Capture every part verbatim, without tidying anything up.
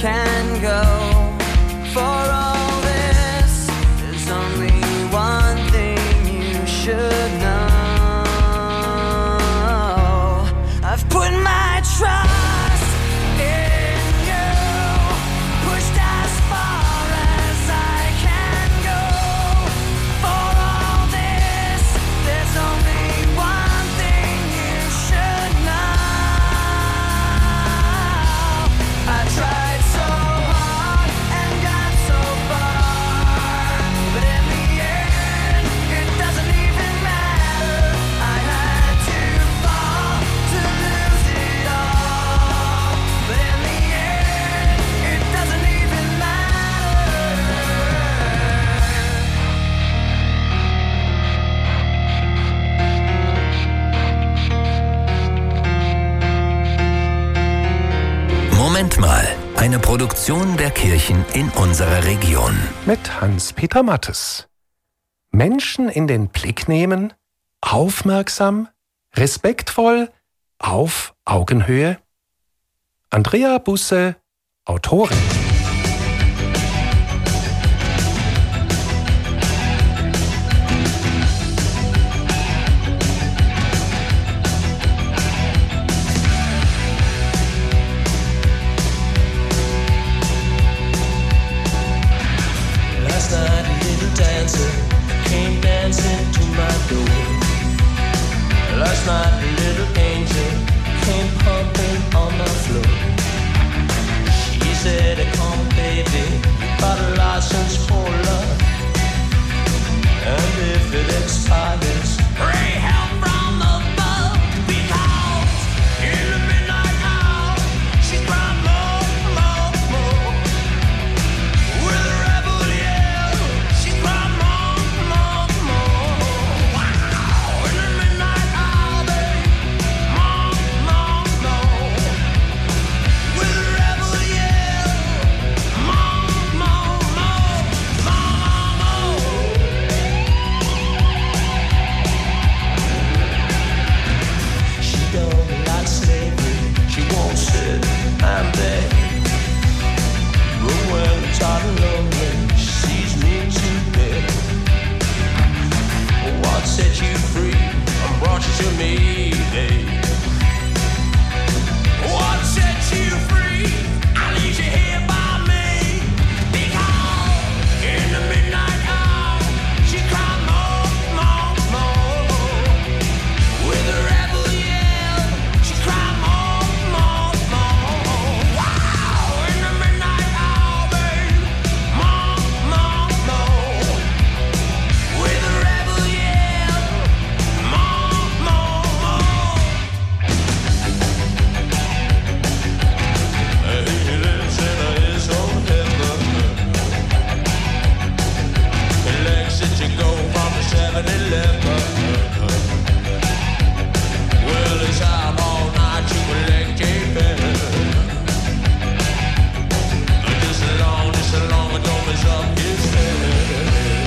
can go. For all this, there's only one thing you should know. I've put my trust in you, pushed as far as I can go. For all this, there's only one thing you should know. I tried so hard and got so far, but in the end, it doesn't even matter. I had to fall to lose it all, but in the end, it doesn't even matter. Moment mal, eine Produktion der Kirchen in unserer Region. Mit Hans-Peter Mattes. Menschen in den Blick nehmen, aufmerksam, respektvoll, auf Augenhöhe. Andrea Busse, Autorin. Last night a little dancer came dancing to my door. Last night a little angel came pumping on my floor. She said, come baby, got a license for love. And if it expires, pray help from above. Because in the midnight hour, she's crying more, more, more. With a rebel yell, she's crying more, more, more. Wow, in the midnight hour, babe, more, more, more. With a rebel yell, more, more, more, more, more. She don't like slavery, she won't sit and beg. But when it's hot and lonely, she sees me to bed. What set you free and brought you to me, babe? What set you free? I leave you here by me. Because in the midnight hour, she cried more, more, more. With a rebel yell, she cried more, more, more. Wow, in the midnight hour, babe, more, more, more. With a rebel yell, more, more, more. He lives in his own heaven. He likes it to go from the seven eleven. Well, he's out all night to collect a pen. Just as long, just as long as don't mess up his head.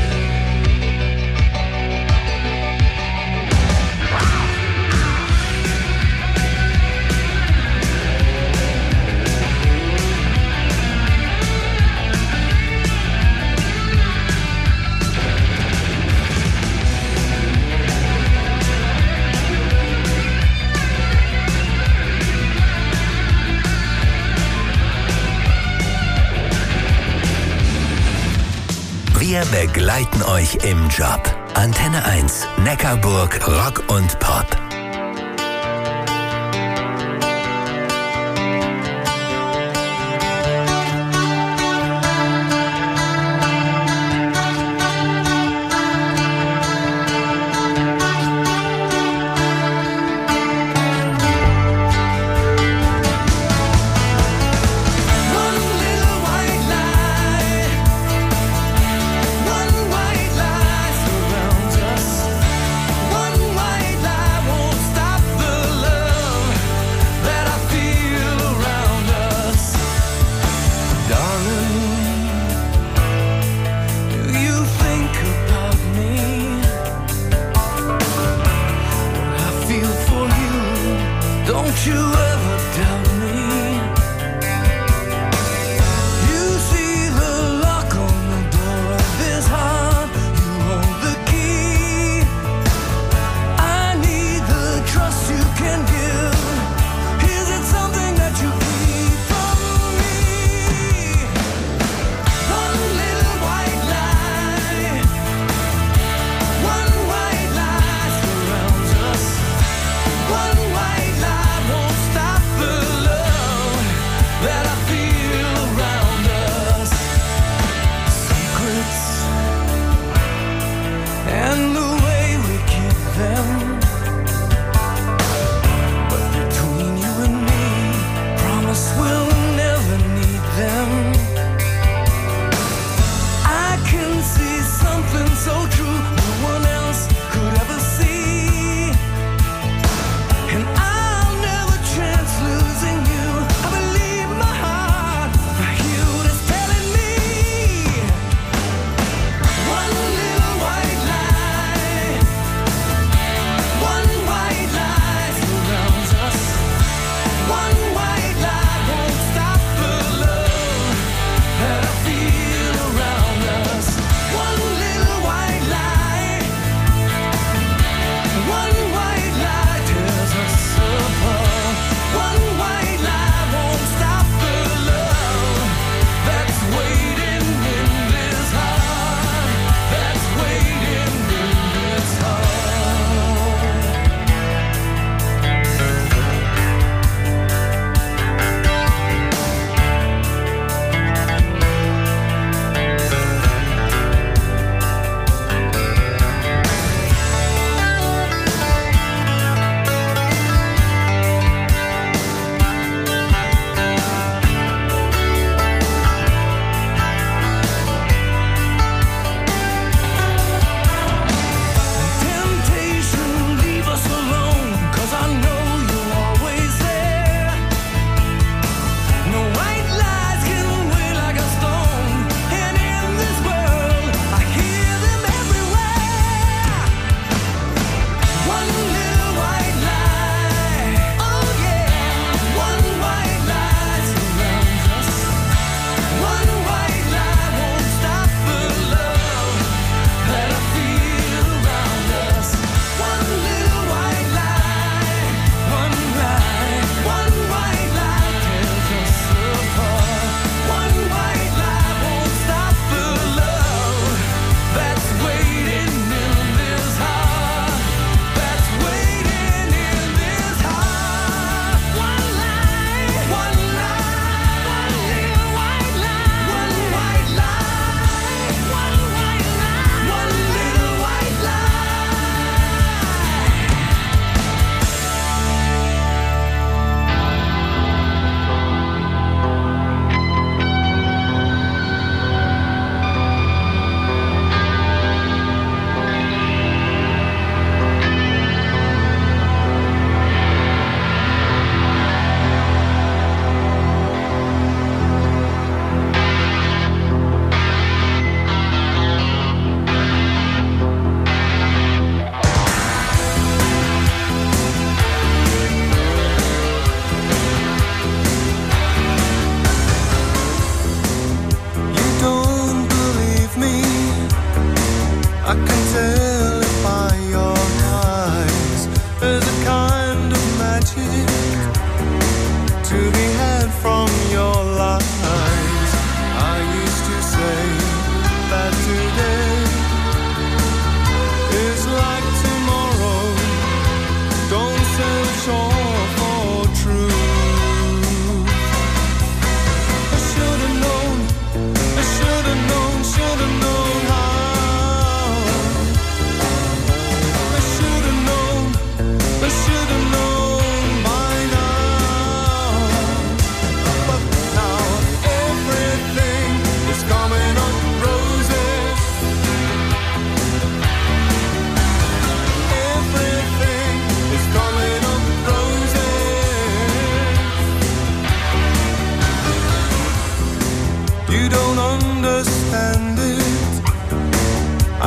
Wir begleiten euch im Job. Antenne eins, Neckarburg, Rock und Pop. One little white lie, one white lie surrounds us. One white lie won't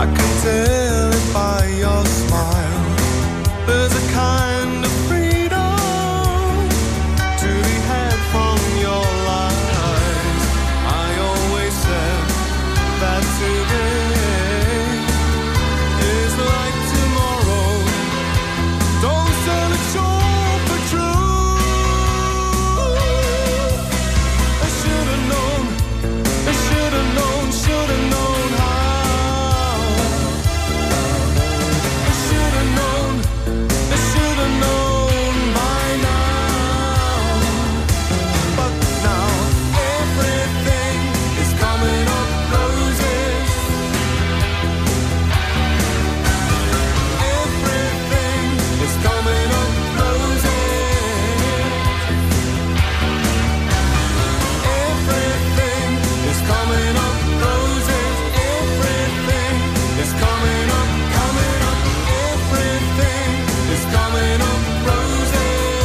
I can tell it by your smile. There's a kind of freedom to be had from your lies. I always said that today is like tomorrow. Don't sell it short for true. I should've known, I should've known, should've known how. I should've known, I should've known by now. But now everything is coming up roses. Everything is coming up roses. Everything is coming up roses. Everything is coming up, coming up. Everything is coming up roses.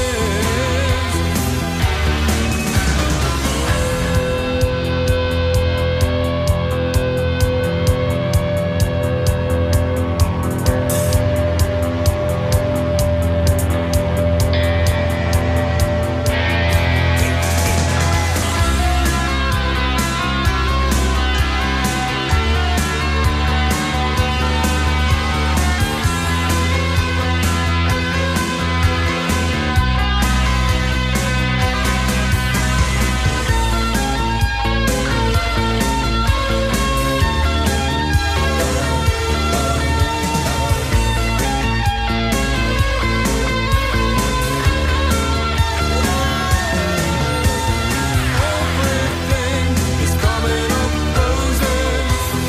Everything is coming up roses.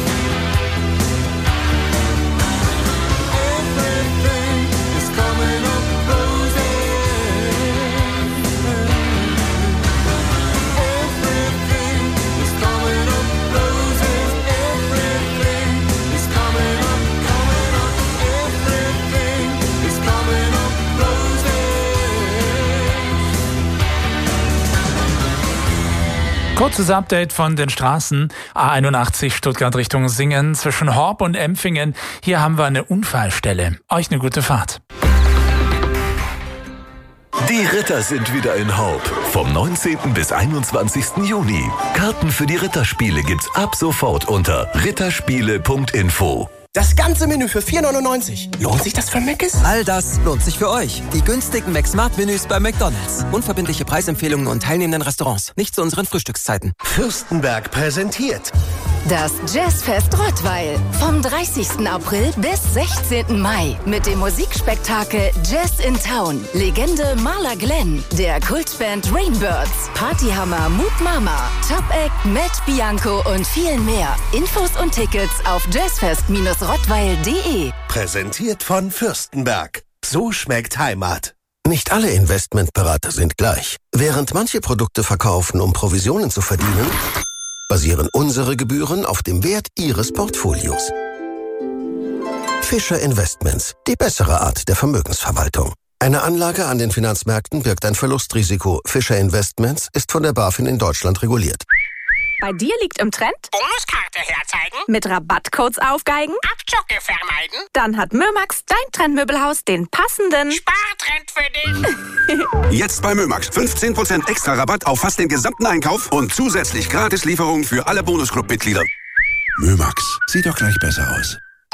Everything is coming up roses. Everything is coming up roses. Everything is coming up, coming up. Everything is coming up roses. Kurzes Update von den Straßen. A einundachtzig Stuttgart Richtung Singen zwischen Horb und Empfingen. Hier haben wir eine Unfallstelle. Euch eine gute Fahrt. Die Ritter sind wieder in Horb. Vom neunzehnten bis einundzwanzigsten Juni. Karten für die Ritterspiele gibt's ab sofort unter ritterspiele punkt info. Das ganze Menü für vier neunundneunzig. Lohnt sich das für Mc's? All das lohnt sich für euch. Die günstigen McSmart-Menüs bei McDonald's. Unverbindliche Preisempfehlungen und teilnehmenden Restaurants. Nicht zu unseren Frühstückszeiten. Fürstenberg präsentiert Das Jazzfest Rottweil vom dreißigsten April bis sechzehnten Mai mit dem Musikspektakel Jazz in Town, Legende Marla Glenn, der Kultband Rainbirds, Partyhammer Moop Mama, Top Act Matt Bianco und viel mehr. Infos und Tickets auf jazzfest rottweil punkt de. Präsentiert von Fürstenberg. So schmeckt Heimat. Nicht alle Investmentberater sind gleich. Während manche Produkte verkaufen, um Provisionen zu verdienen, basieren unsere Gebühren auf dem Wert Ihres Portfolios. Fischer Investments, die bessere Art der Vermögensverwaltung. Eine Anlage an den Finanzmärkten birgt ein Verlustrisiko. Fischer Investments ist von der BaFin in Deutschland reguliert. Bei dir liegt im Trend? Bonuskarte herzeigen? Mit Rabattcodes aufgeigen? Abzocke vermeiden? Dann hat Mömax, dein Trendmöbelhaus, den passenden Spartrend für dich. Jetzt bei Mömax. fünfzehn Prozent extra Rabatt auf fast den gesamten Einkauf und zusätzlich Gratislieferung für alle Bonusclub-Mitglieder. Mömax. Sieht doch gleich besser aus.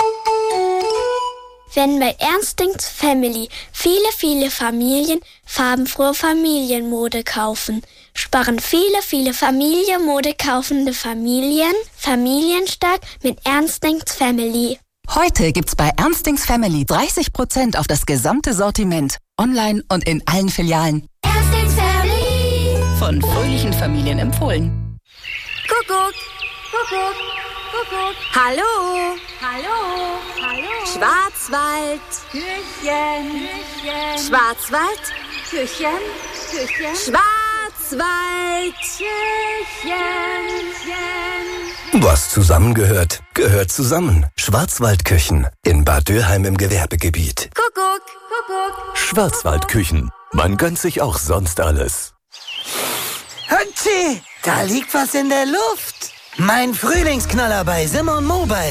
Wenn bei Ernstings Family viele, viele Familien farbenfrohe Familienmode kaufen, sparen viele, viele Familienmode kaufende Familien familienstark mit Ernstings Family. Heute gibt's bei Ernstings Family dreißig Prozent auf das gesamte Sortiment. Online und in allen Filialen. Ernstings Family. Von fröhlichen Familien empfohlen. Kuckuck, Kuckuck, Kuckuck. Hallo, hallo, hallo. Schwarzwald, Küchen, Küchen. Schwarzwald, Küchen, Küchen. Schwarzwald, Küchen, Küchen. Was zusammengehört, gehört zusammen. Schwarzwaldküchen in Bad Dürheim im Gewerbegebiet. Kuckuck, Kuckuck. Schwarzwaldküchen. Man gönnt sich auch sonst alles. Hütschi, da liegt was in der Luft. Mein Frühlingsknaller bei Simon Mobile.